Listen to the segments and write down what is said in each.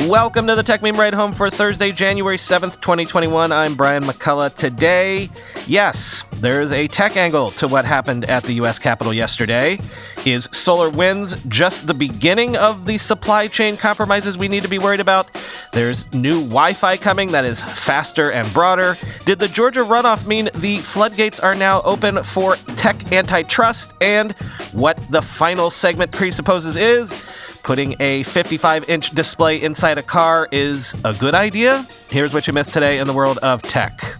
Welcome to the Tech Meme Ride Home for Thursday, January 7th, 2021. I'm Brian McCullough. Today, yes, there's a tech angle to what happened at the U.S. Capitol yesterday. Is SolarWinds just the beginning of the supply chain compromises we need to be worried about? There's new Wi-Fi coming that is faster and broader. Did the Georgia runoff mean the floodgates are now open for tech antitrust? And what the final segment presupposes is putting a 55-inch display inside a car is a good idea? Here's what you missed today in the world of tech.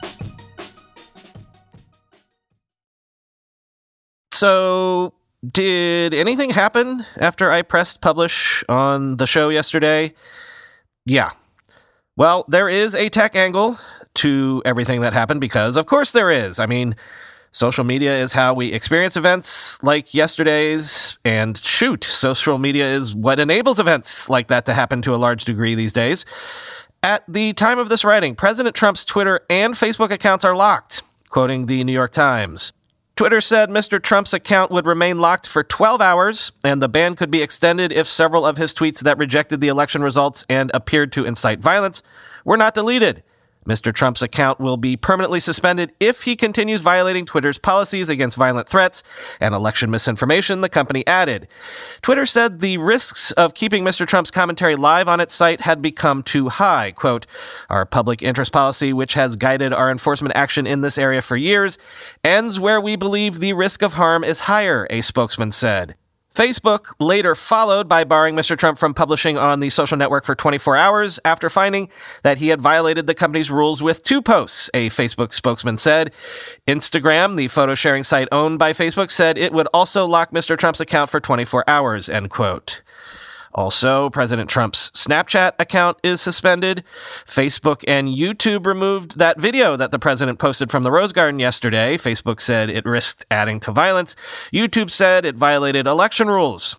So, did anything happen after I pressed publish on the show yesterday? Yeah. Well, there is a tech angle to everything that happened because, of course, there is. I mean, social media is how we experience events like yesterday's, and shoot, social media is what enables events like that to happen to a large degree these days. At the time of this writing, President Trump's Twitter and Facebook accounts are locked, quoting the New York Times. Twitter said Mr. Trump's account would remain locked for 12 hours, and the ban could be extended if several of his tweets that rejected the election results and appeared to incite violence were not deleted. Mr. Trump's account will be permanently suspended if he continues violating Twitter's policies against violent threats and election misinformation, the company added. Twitter said the risks of keeping Mr. Trump's commentary live on its site had become too high. Quote, "Our public interest policy, which has guided our enforcement action in this area for years, ends where we believe the risk of harm is higher," a spokesman said. Facebook later followed by barring Mr. Trump from publishing on the social network for 24 hours after finding that he had violated the company's rules with 2 posts, a Facebook spokesman said. Instagram, the photo-sharing site owned by Facebook, said it would also lock Mr. Trump's account for 24 hours, end quote. Also, President Trump's Snapchat account is suspended. Facebook and YouTube removed that video that the president posted from the Rose Garden yesterday. Facebook said it risked adding to violence. YouTube said it violated election rules.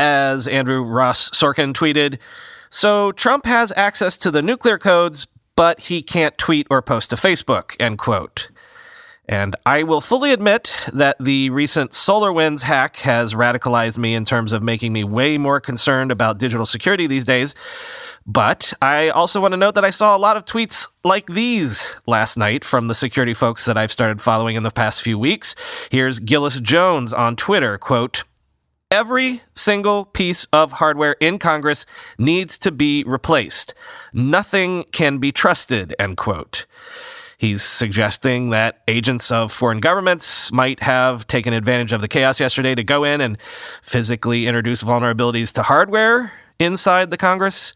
As Andrew Ross Sorkin tweeted, "So Trump has access to the nuclear codes, but he can't tweet or post to Facebook," end quote. And I will fully admit that the recent SolarWinds hack has radicalized me in terms of making me way more concerned about digital security these days. But I also want to note that I saw a lot of tweets like these last night from the security folks that I've started following in the past few weeks. Here's Gillis Jones on Twitter, quote, "Every single piece of hardware in Congress needs to be replaced. Nothing can be trusted," end quote. He's suggesting that agents of foreign governments might have taken advantage of the chaos yesterday to go in and physically introduce vulnerabilities to hardware inside the Congress.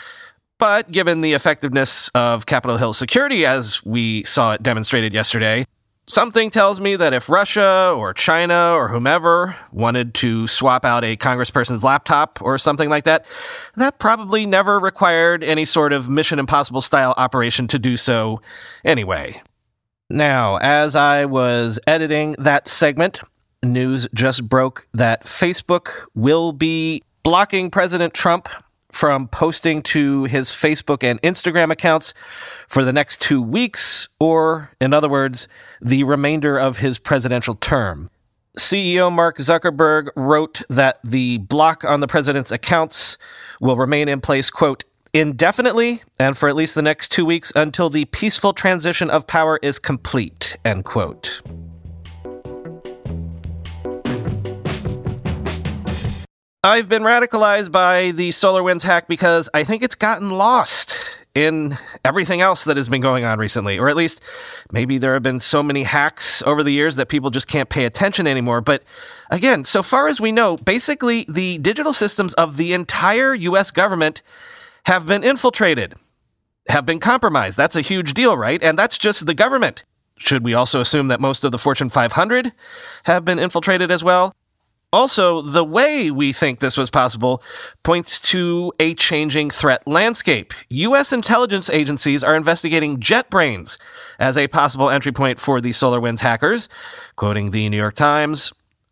But given the effectiveness of Capitol Hill security, as we saw it demonstrated yesterday, something tells me that if Russia or China or whomever wanted to swap out a congressperson's laptop or something like that, that probably never required any sort of Mission Impossible style operation to do so anyway. Now, as I was editing that segment, news just broke that Facebook will be blocking President Trump from posting to his Facebook and Instagram accounts for the next 2 weeks, or, in other words, the remainder of his presidential term. CEO Mark Zuckerberg wrote that the block on the president's accounts will remain in place, quote, "indefinitely and for at least the next 2 weeks until the peaceful transition of power is complete," end quote. I've been radicalized by the SolarWinds hack because I think it's gotten lost in everything else that has been going on recently, or at least maybe there have been so many hacks over the years that people just can't pay attention anymore. But again, so far as we know, basically the digital systems of the entire U.S. government have been infiltrated, have been compromised. That's a huge deal, right? And that's just the government. Should we also assume that most of the Fortune 500 have been infiltrated as well? Also, the way we think this was possible points to a changing threat landscape. U.S. intelligence agencies are investigating JetBrains as a possible entry point for the SolarWinds hackers. Quoting the New York Times,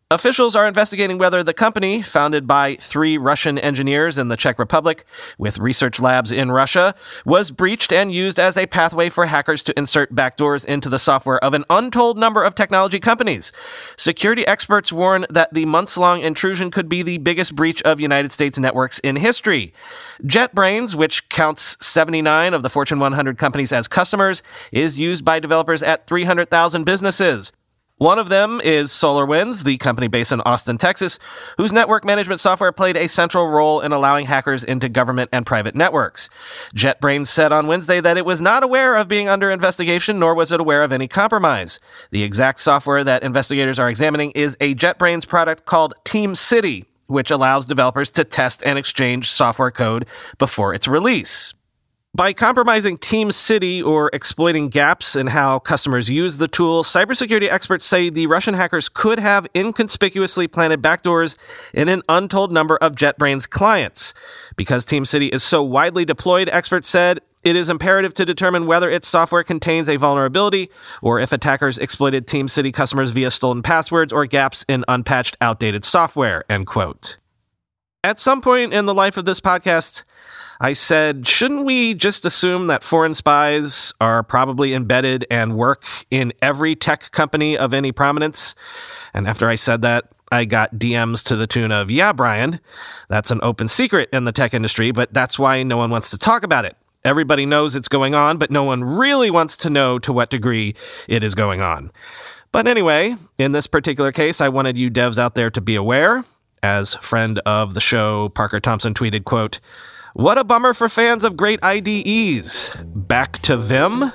Officials are investigating whether the company, founded by 3 Russian engineers in the Czech Republic with research labs in Russia, was breached and used as a pathway for hackers to insert backdoors into the software of an untold number of technology companies. Security experts warn that the months-long intrusion could be the biggest breach of United States networks in history. JetBrains, which counts 79 of the Fortune 100 companies as customers, is used by developers at 300,000 businesses. One of them is SolarWinds, the company based in Austin, Texas, whose network management software played a central role in allowing hackers into government and private networks. JetBrains said on Wednesday that it was not aware of being under investigation, nor was it aware of any compromise. The exact software that investigators are examining is a JetBrains product called TeamCity, which allows developers to test and exchange software code before its release. By compromising TeamCity or exploiting gaps in how customers use the tool, cybersecurity experts say the Russian hackers could have inconspicuously planted backdoors in an untold number of JetBrains clients. Because TeamCity is so widely deployed, experts said, it is imperative to determine whether its software contains a vulnerability or if attackers exploited TeamCity customers via stolen passwords or gaps in unpatched, outdated software, end quote. At some point in the life of this podcast, I said, shouldn't we just assume that foreign spies are probably embedded and work in every tech company of any prominence? And after I said that, I got DMs to the tune of, yeah, Brian, that's an open secret in the tech industry, but that's why no one wants to talk about it. Everybody knows it's going on, but no one really wants to know to what degree it is going on. But anyway, in this particular case, I wanted you devs out there to be aware. As friend of the show, Parker Thompson tweeted, quote, "What a bummer for fans of great IDEs. Back to Vim?"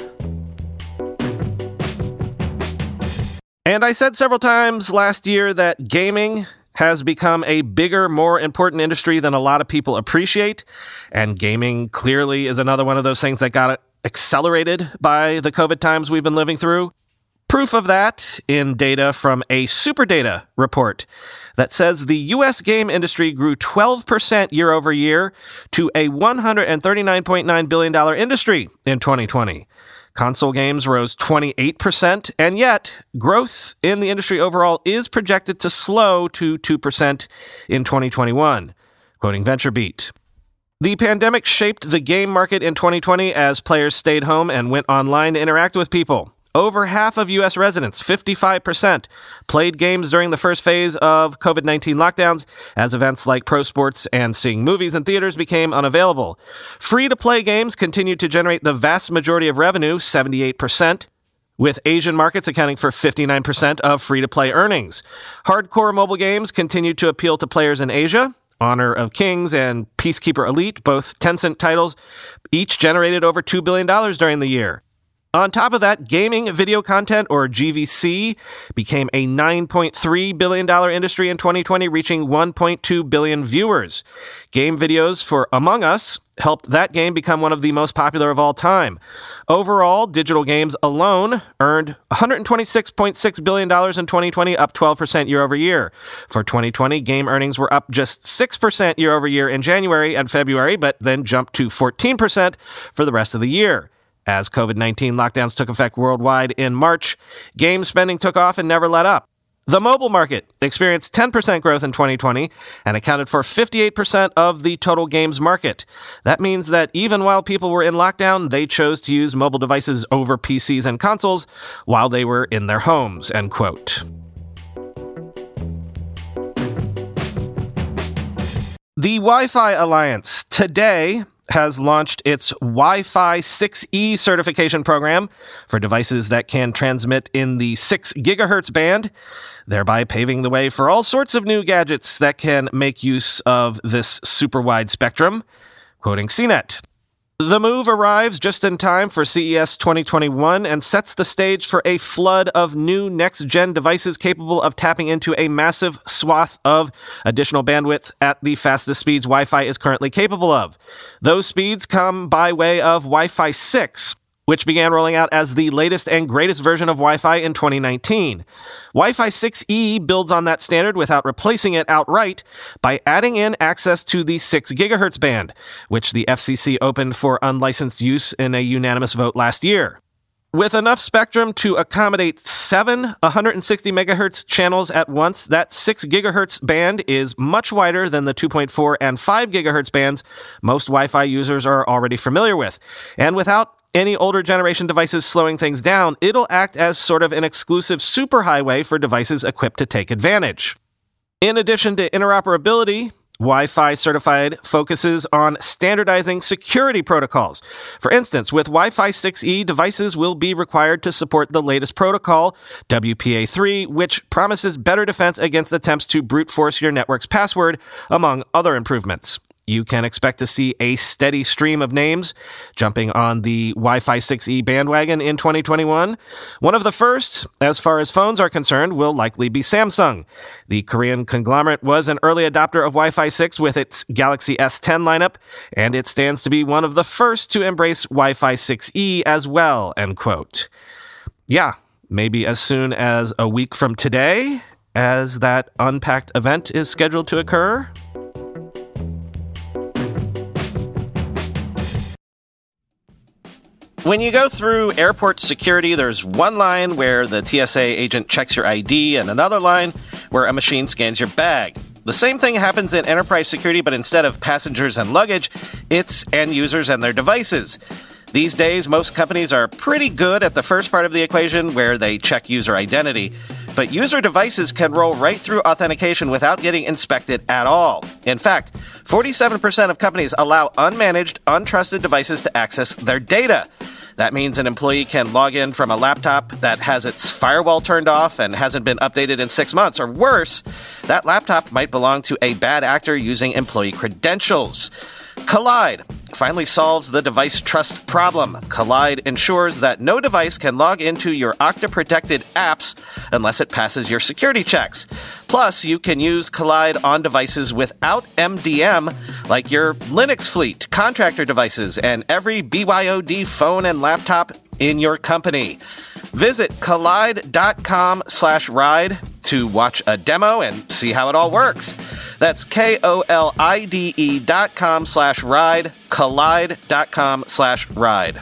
And I said several times last year that gaming has become a bigger, more important industry than a lot of people appreciate. And gaming clearly is another one of those things that got accelerated by the COVID times we've been living through. Proof of that in data from a SuperData report that says the U.S. game industry grew 12% year over year to a $139.9 billion industry in 2020. Console games rose 28%, and yet growth in the industry overall is projected to slow to 2% in 2021, quoting VentureBeat. The pandemic shaped the game market in 2020 as players stayed home and went online to interact with people. Over half of U.S. residents, 55%, played games during the first phase of COVID-19 lockdowns as events like pro sports and seeing movies in theaters became unavailable. Free-to-play games continued to generate the vast majority of revenue, 78%, with Asian markets accounting for 59% of free-to-play earnings. Hardcore mobile games continued to appeal to players in Asia. Honor of Kings and Peacekeeper Elite, both Tencent titles, each generated over $2 billion during the year. On top of that, gaming video content, or GVC, became a $9.3 billion industry in 2020, reaching 1.2 billion viewers. Game videos for Among Us helped that game become one of the most popular of all time. Overall, digital games alone earned $126.6 billion in 2020, up 12% year over year. For 2020, game earnings were up just 6% year over year in January and February, but then jumped to 14% for the rest of the year. As COVID-19 lockdowns took effect worldwide in March, game spending took off and never let up. The mobile market experienced 10% growth in 2020 and accounted for 58% of the total games market. That means that even while people were in lockdown, they chose to use mobile devices over PCs and consoles while they were in their homes, end quote. The Wi-Fi Alliance today has launched its Wi-Fi 6E certification program for devices that can transmit in the 6 gigahertz band, thereby paving the way for all sorts of new gadgets that can make use of this super wide spectrum, quoting CNET. The move arrives just in time for CES 2021 and sets the stage for a flood of new next-gen devices capable of tapping into a massive swath of additional bandwidth at the fastest speeds Wi-Fi is currently capable of. Those speeds come by way of Wi-Fi 6, which began rolling out as the latest and greatest version of Wi-Fi in 2019. Wi-Fi 6E builds on that standard without replacing it outright by adding in access to the 6 gigahertz band, which the FCC opened for unlicensed use in a unanimous vote last year. With enough spectrum to accommodate 7 160 megahertz channels at once, that 6 gigahertz band is much wider than the 2.4 and 5 gigahertz bands most Wi-Fi users are already familiar with. And without any older generation devices slowing things down, it'll act as sort of an exclusive superhighway for devices equipped to take advantage. In addition to interoperability, Wi-Fi Certified focuses on standardizing security protocols. For instance, with Wi-Fi 6E, devices will be required to support the latest protocol, WPA3, which promises better defense against attempts to brute force your network's password, among other improvements. You can expect to see a steady stream of names jumping on the Wi-Fi 6E bandwagon in 2021. One of the first, as far as phones are concerned, will likely be Samsung. The Korean conglomerate was an early adopter of Wi-Fi 6 with its Galaxy S10 lineup, and it stands to be one of the first to embrace Wi-Fi 6E as well, end quote. Yeah, maybe as soon as a week from today, as that Unpacked event is scheduled to occur. When you go through airport security, there's one line where the TSA agent checks your ID and another line where a machine scans your bag. The same thing happens in enterprise security, but instead of passengers and luggage, it's end users and their devices. These days, most companies are pretty good at the first part of the equation where they check user identity, but user devices can roll right through authentication without getting inspected at all. In fact, 47% of companies allow unmanaged, untrusted devices to access their data. That means an employee can log in from a laptop that has its firewall turned off and hasn't been updated in 6 months, or worse, that laptop might belong to a bad actor using employee credentials. Kolide finally solves the device trust problem. Kolide ensures that no device can log into your Okta-protected apps unless it passes your security checks. Plus, you can use Kolide on devices without MDM, like your Linux fleet, contractor devices, and every BYOD phone and laptop in your company. Visit kolide.com/ride to watch a demo and see how it all works. That's KOLIDE.com/ride, kolide.com/ride.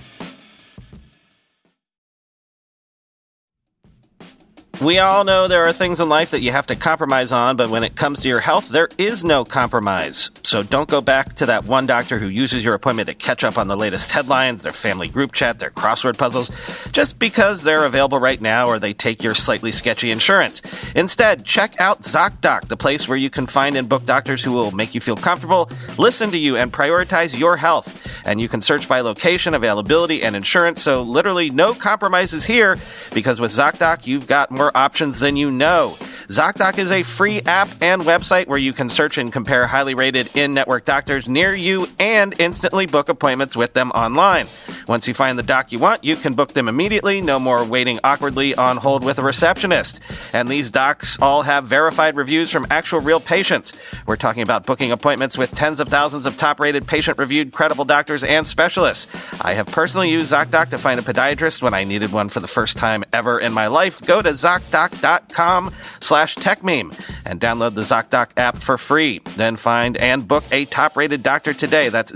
We all know there are things in life that you have to compromise on, but when it comes to your health, there is no compromise. So don't go back to that one doctor who uses your appointment to catch up on the latest headlines, their family group chat, their crossword puzzles, just because they're available right now or they take your slightly sketchy insurance. Instead, check out ZocDoc, the place where you can find and book doctors who will make you feel comfortable, listen to you, and prioritize your health. And you can search by location, availability, and insurance, so literally no compromises here, because with ZocDoc, you've got more options than you know. ZocDoc is a free app and website where you can search and compare highly rated in-network doctors near you and instantly book appointments with them online. Once you find the doc you want, you can book them immediately. No more waiting awkwardly on hold with a receptionist. And these docs all have verified reviews from actual real patients. We're talking about booking appointments with tens of thousands of top-rated, patient-reviewed, credible doctors and specialists. I have personally used ZocDoc to find a podiatrist when I needed one for the first time ever in my life. Go to ZocDoc.com/TechMeme and download the ZocDoc app for free. Then find and book a top-rated doctor today. That's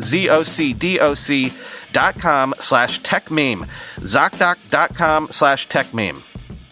ZocDoc.com/TechMeme. ZocDoc.com/TechMeme.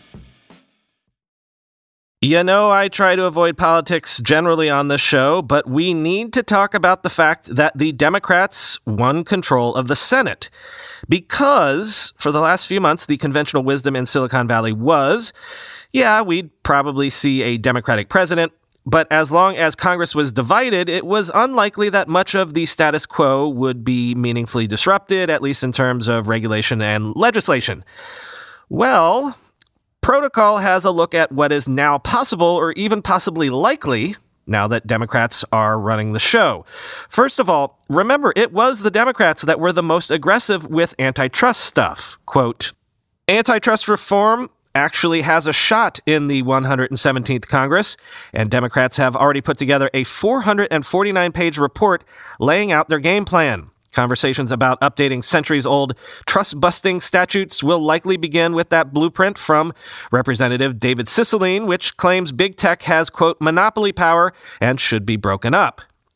You know, I try to avoid politics generally on this show, but we need to talk about the fact that the Democrats won control of the Senate. Because for the last few months, the conventional wisdom in Silicon Valley was, yeah, we'd probably see a Democratic president, but as long as Congress was divided, it was unlikely that much of the status quo would be meaningfully disrupted, at least in terms of regulation and legislation. Well, Protocol has a look at what is now possible or even possibly likely now that Democrats are running the show. First of all, remember, it was the Democrats that were the most aggressive with antitrust stuff. Quote, antitrust reform actually has a shot in the 117th Congress, and Democrats have already put together a 449-page report laying out their game plan. Conversations about updating centuries-old trust-busting statutes will likely begin with that blueprint from Representative David Cicilline, which claims big tech has, quote, monopoly power and should be broken up.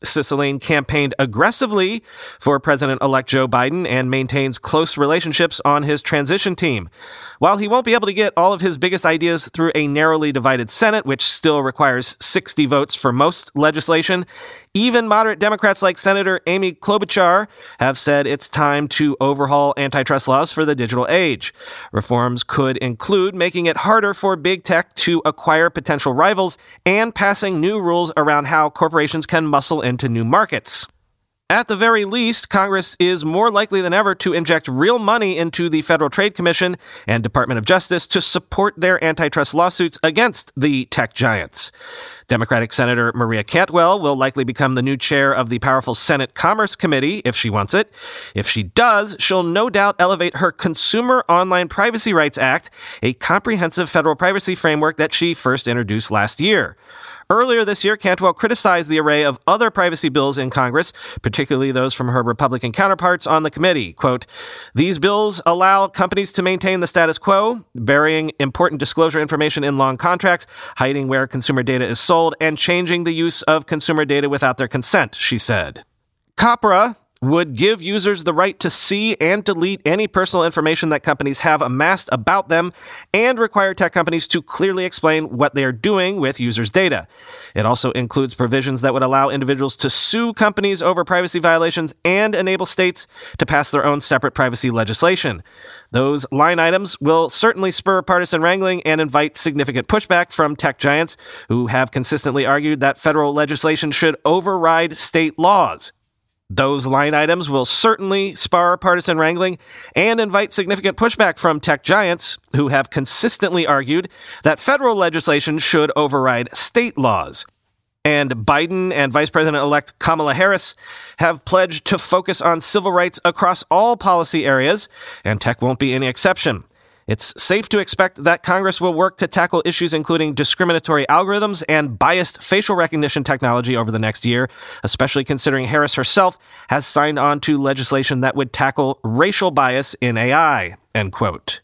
Cicilline campaigned aggressively for President-elect Joe Biden and maintains close relationships on his transition team. While he won't be able to get all of his biggest ideas through a narrowly divided Senate, which still requires 60 votes for most legislation, even moderate Democrats like Senator Amy Klobuchar have said it's time to overhaul antitrust laws for the digital age. Reforms could include making it harder for big tech to acquire potential rivals and passing new rules around how corporations can muscle into new markets. At the very least, Congress is more likely than ever to inject real money into the Federal Trade Commission and Department of Justice to support their antitrust lawsuits against the tech giants. Democratic Senator Maria Cantwell will likely become the new chair of the powerful Senate Commerce Committee if she wants it. If she does, she'll no doubt elevate her Consumer Online Privacy Rights Act, a comprehensive federal privacy framework that she first introduced last year. Earlier this year, Cantwell criticized the array of other privacy bills in Congress, particularly those from her Republican counterparts on the committee. Quote, "These bills allow companies to maintain the status quo, burying important disclosure information in long contracts, hiding where consumer data is sold, and changing the use of consumer data without their consent," she said. COPPRA would give users the right to see and delete any personal information that companies have amassed about them and require tech companies to clearly explain what they are doing with users' data. It also includes provisions that would allow individuals to sue companies over privacy violations and enable states to pass their own separate privacy legislation. Those line items will certainly spur partisan wrangling and invite significant pushback from tech giants who have consistently argued that federal legislation should override state laws. Those line items will certainly spur partisan wrangling and invite significant pushback from tech giants who have consistently argued that federal legislation should override state laws. And Biden and Vice President-elect Kamala Harris have pledged to focus on civil rights across all policy areas, and tech won't be any exception. It's safe to expect that Congress will work to tackle issues including discriminatory algorithms and biased facial recognition technology over the next year, especially considering Harris herself has signed on to legislation that would tackle racial bias in AI, end quote.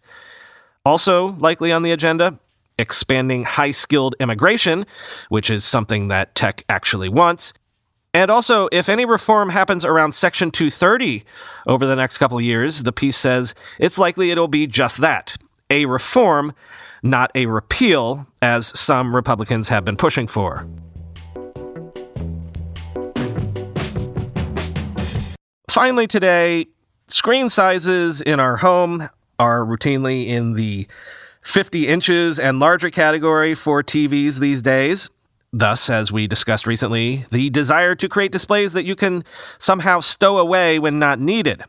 Also likely on the agenda, expanding high-skilled immigration, which is something that tech actually wants. And also, if any reform happens around Section 230 over the next couple of years, the piece says it's likely it'll be just that, a reform, not a repeal, as some Republicans have been pushing for. Finally today, screen sizes in our home are routinely in the 50 inches and larger category for TVs these days. Thus, as we discussed recently, the desire to create displays that you can somehow stow away when not needed.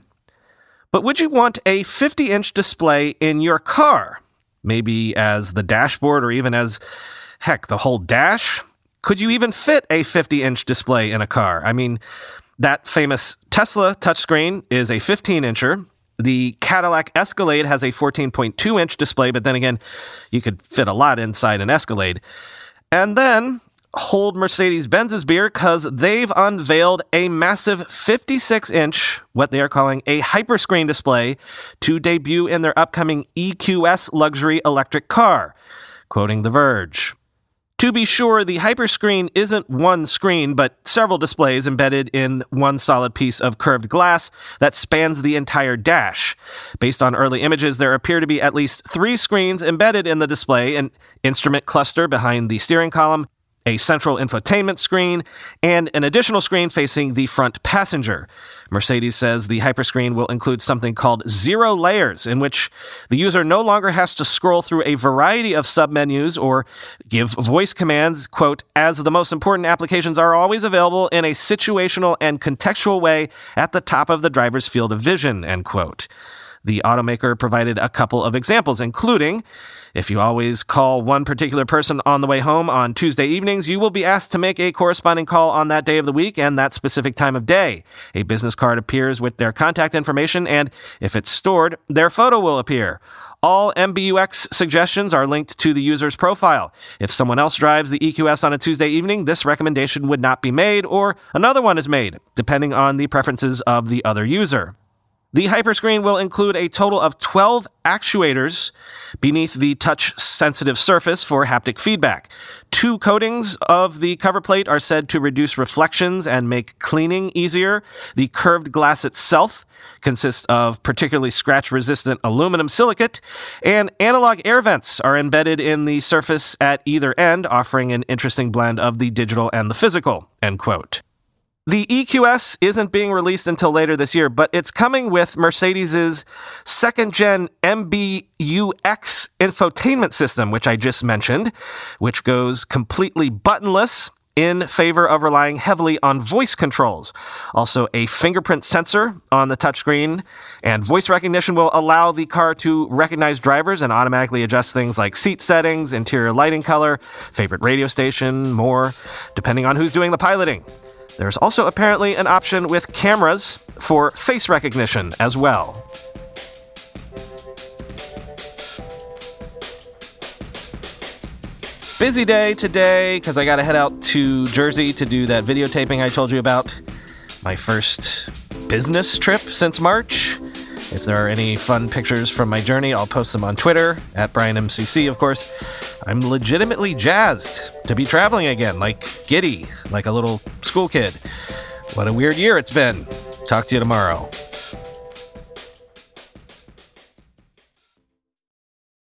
But would you want a 50-inch display in your car? Maybe as the dashboard or even as, heck, the whole dash? Could you even fit a 50-inch display in a car? I mean, that famous Tesla touchscreen is a 15-incher. The Cadillac Escalade has a 14.2-inch display, but then again, you could fit a lot inside an Escalade. And then hold Mercedes-Benz's beer because they've unveiled a massive 56-inch, what they are calling a hyperscreen display, to debut in their upcoming EQS luxury electric car, quoting The Verge. To be sure, the hyperscreen isn't one screen, but several displays embedded in one solid piece of curved glass that spans the entire dash. Based on early images, there appear to be at least 3 screens embedded in the display, an instrument cluster behind the steering column, a central infotainment screen, and an additional screen facing the front passenger. Mercedes says the hyperscreen will include something called zero layers, in which the user no longer has to scroll through a variety of submenus or give voice commands, quote, as the most important applications are always available in a situational and contextual way at the top of the driver's field of vision, end quote. The automaker provided a couple of examples, including, if you always call one particular person on the way home on Tuesday evenings, you will be asked to make a corresponding call on that day of the week and that specific time of day. A business card appears with their contact information, and if it's stored, their photo will appear. All MBUX suggestions are linked to the user's profile. If someone else drives the EQS on a Tuesday evening, this recommendation would not be made, or another one is made, depending on the preferences of the other user. The Hyperscreen will include a total of 12 actuators beneath the touch-sensitive surface for haptic feedback. 2 coatings of the cover plate are said to reduce reflections and make cleaning easier. The curved glass itself consists of particularly scratch-resistant aluminum silicate, and analog air vents are embedded in the surface at either end, offering an interesting blend of the digital and the physical, end quote. The EQS isn't being released until later this year, but it's coming with Mercedes' second-gen MBUX infotainment system, which I just mentioned, which goes completely buttonless in favor of relying heavily on voice controls. Also, a fingerprint sensor on the touchscreen and voice recognition will allow the car to recognize drivers and automatically adjust things like seat settings, interior lighting color, favorite radio station, more, depending on who's doing the piloting. There's also apparently an option with cameras for face recognition as well. Busy day today because I got to head out to Jersey to do that videotaping I told you about. My first business trip since March. If there are any fun pictures from my journey, I'll post them on Twitter, at BrianMCC, of course. I'm legitimately jazzed to be traveling again, like giddy, like a little school kid. What a weird year it's been. Talk to you tomorrow.